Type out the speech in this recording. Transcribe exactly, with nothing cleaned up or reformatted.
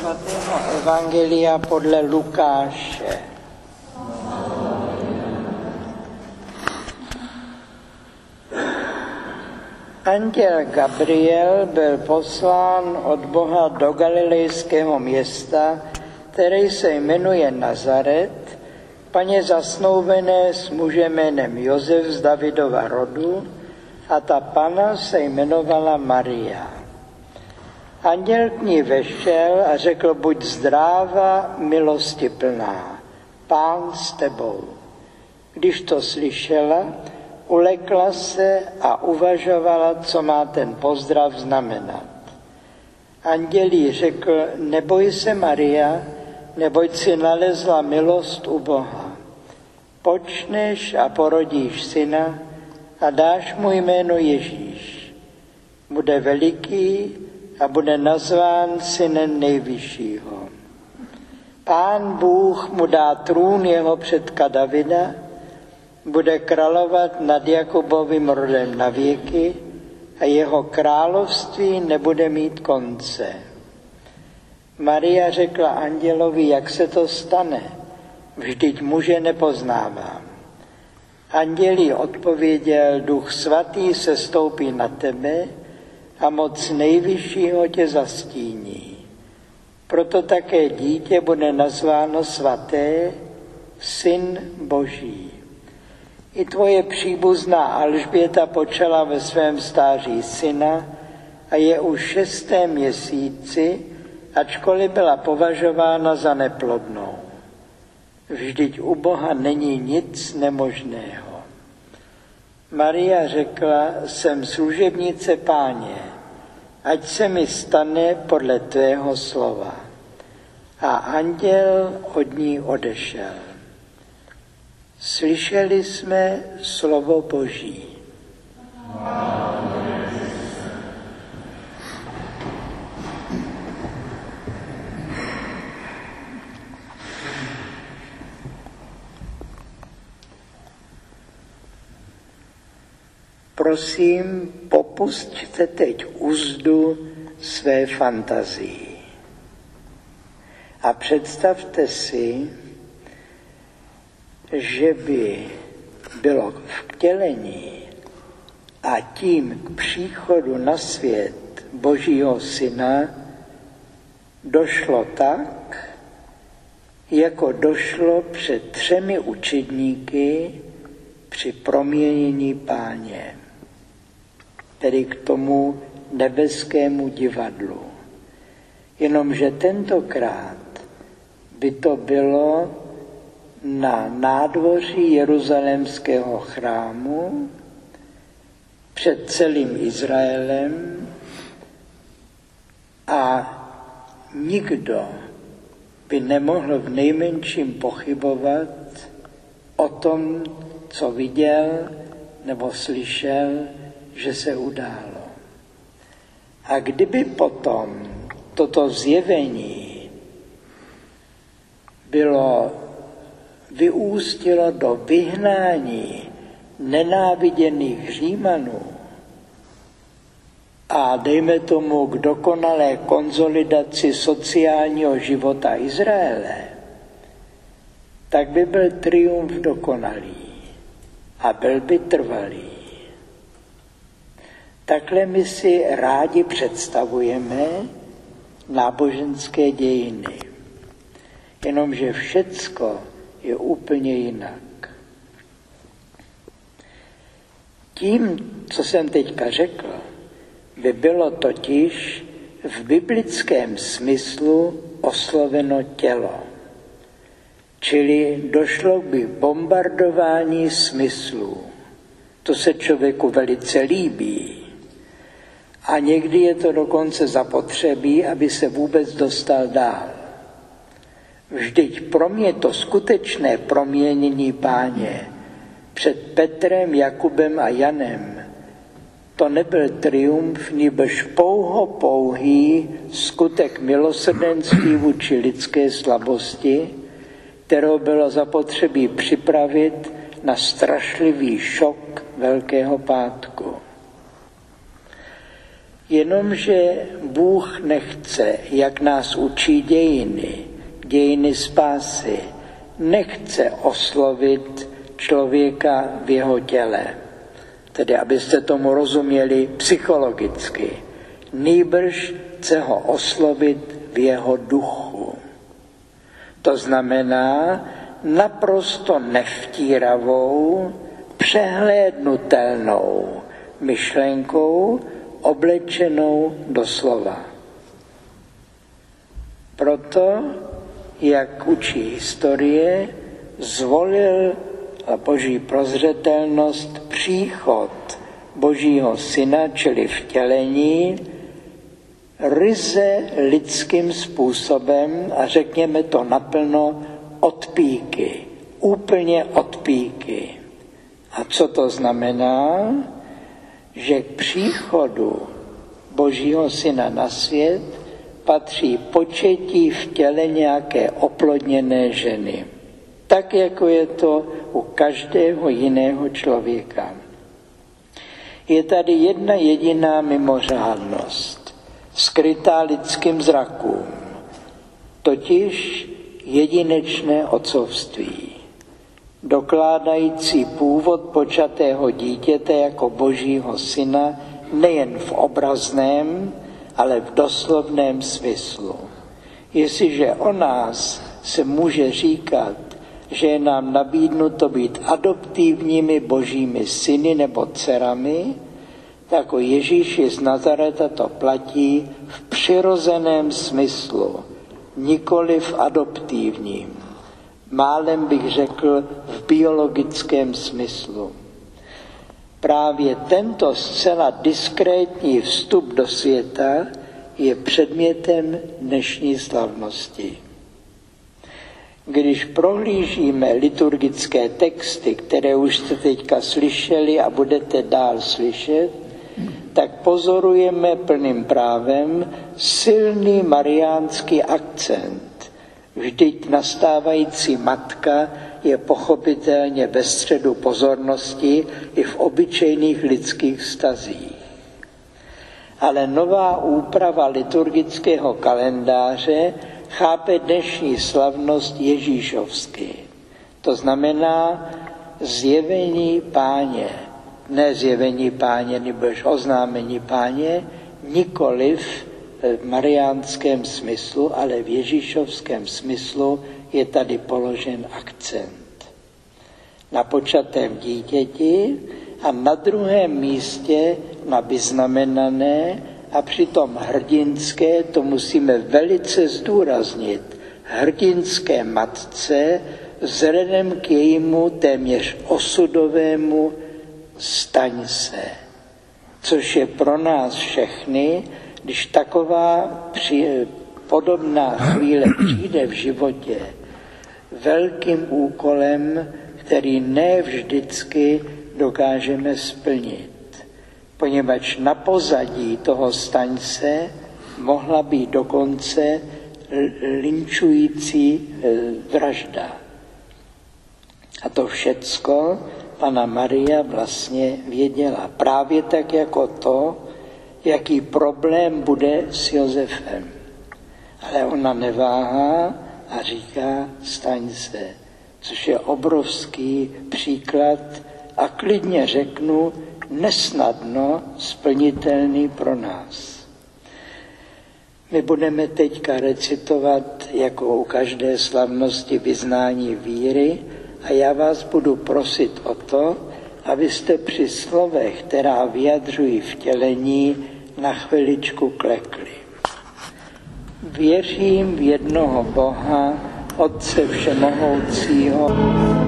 svatého evangelia podle Lukáše. Anděl Gabriel byl poslán od Boha do galilejského města, které se jmenuje Nazaret, paně zasnoubené s mužem jménem Josef z Davidova rodu, a ta pana se jmenovala Maria. Anděl k ní vešel a řekl: buď zdráva, milosti plná, Pán s tebou. Když to slyšela, ulekla se a uvažovala, co má ten pozdrav znamenat. Anděl jí řekl: neboj se, Maria, neboť si nalezla milost u Boha. Počneš a porodíš syna a dáš mu jméno Ježíš. Bude veliký a bude nazván synem Nejvyššího. Pán Bůh mu dá trůn jeho předka Davida, bude královat nad Jakubovým rodem na věky a jeho království nebude mít konce. Maria řekla andělovi: jak se to stane? Vždyť muže nepoznávám. Anděl jí odpověděl: Duch svatý sestoupí na tebe a moc Nejvyššího tě zastíní. Proto také dítě bude nazváno svaté, Syn Boží. I tvoje příbuzná Alžběta počala ve svém stáří syna a je už šestém měsíci, ačkoliv byla považována za neplodnou. Vždyť u Boha není nic nemožného. Maria řekla: jsem služebnice Páně, ať se mi stane podle tvého slova. A anděl od ní odešel. Slyšeli jsme slovo Boží. Prosím, popusťte teď úzdu své fantazii a představte si, že by bylo vtělení a tím k příchodu na svět Božího Syna došlo tak, jako došlo před třemi učedníky při proměnění Páně, tedy k tomu nebeskému divadlu. Jenomže tentokrát by to bylo na nádvoří jeruzalémského chrámu před celým Izraelem a nikdo by nemohl v nejmenším pochybovat o tom, co viděl nebo slyšel, že se událo. A kdyby potom toto zjevení bylo vyústilo do vyhnání nenáviděných Římanů a dejme tomu k dokonalé konsolidaci sociálního života Izraele, tak by byl triumf dokonalý a byl by trvalý. Takhle my si rádi představujeme náboženské dějiny. Jenomže všecko je úplně jinak. Tím, co jsem teďka řekl, by bylo totiž v biblickém smyslu osloveno tělo. Čili došlo by bombardování smyslů. To se člověku velice líbí. A někdy je to dokonce zapotřebí, aby se vůbec dostal dál. Vždyť pro mě to skutečné proměnění Páně před Petrem, Jakubem a Janem, to nebyl triumf, nýbrž pouho pouhý skutek milosrdenství vůči lidské slabosti, kterou bylo zapotřebí připravit na strašlivý šok Velkého pátku. Jenomže Bůh nechce, jak nás učí dějiny, dějiny spásy, nechce oslovit člověka v jeho těle. Tedy, abyste tomu rozuměli psychologicky. Nýbrž chce ho oslovit v jeho duchu. To znamená naprosto nevtíravou, přehlédnutelnou myšlenkou oblečenou do slova. Proto, jak učí historie, zvolil Boží prozřetelnost příchod Božího Syna, čili vtělení, ryze lidským způsobem a řekněme to naplno od píky, úplně od píky. A co to znamená? Že k příchodu Božího Syna na svět patří početí v těle nějaké oplodněné ženy. Tak, jako je to u každého jiného člověka. Je tady jedna jediná mimořádnost, skrytá lidským zrakům, totiž jedinečné otcovství, dokládající původ počatého dítěte jako Božího Syna nejen v obrazném, ale v doslovném smyslu. Jestliže o nás se může říkat, že je nám nabídnuto být adoptivními Božími syny nebo dcerami, tak o Ježíši z Nazareta to platí v přirozeném smyslu, nikoli v adoptivním. Málem bych řekl v biologickém smyslu. Právě tento zcela diskrétní vstup do světa je předmětem dnešní slavnosti. Když prohlížíme liturgické texty, které už jste teďka slyšeli a budete dál slyšet, tak pozorujeme plným právem silný mariánský akcent. Vždyť nastávající matka je pochopitelně ve středu pozornosti i v obyčejných lidských vztazích. Ale nová úprava liturgického kalendáře chápe dnešní slavnost ježíšovsky. To znamená zjevení Páně. Ne zjevení Páně, nebož oznámení Páně, nikoliv v mariánském smyslu, ale v ježíšovském smyslu je tady položen akcent. Na počatém dítěti a na druhém místě na vyznamenané a přitom hrdinské, to musíme velice zdůraznit, hrdinské matce vzhledem k jejímu téměř osudovému staň se. Což je pro nás všechny, když taková při, podobná chvíle přijde v životě, velkým úkolem, který ne vždycky dokážeme splnit. Poněvadž na pozadí toho staň se mohla být dokonce linčující vražda. A to všecko Panna Maria vlastně věděla. Právě tak jako to, jaký problém bude s Josefem. Ale ona neváhá a říká, staň se. Což je obrovský příklad a klidně řeknu, nesnadno splnitelný pro nás. My budeme teďka recitovat jako u každé slavnosti vyznání víry a já vás budu prosit o to, abyste při slovech, která vyjadřují vtělení, na chviličku klekli. Věřím v jednoho Boha, Otce všemohoucího,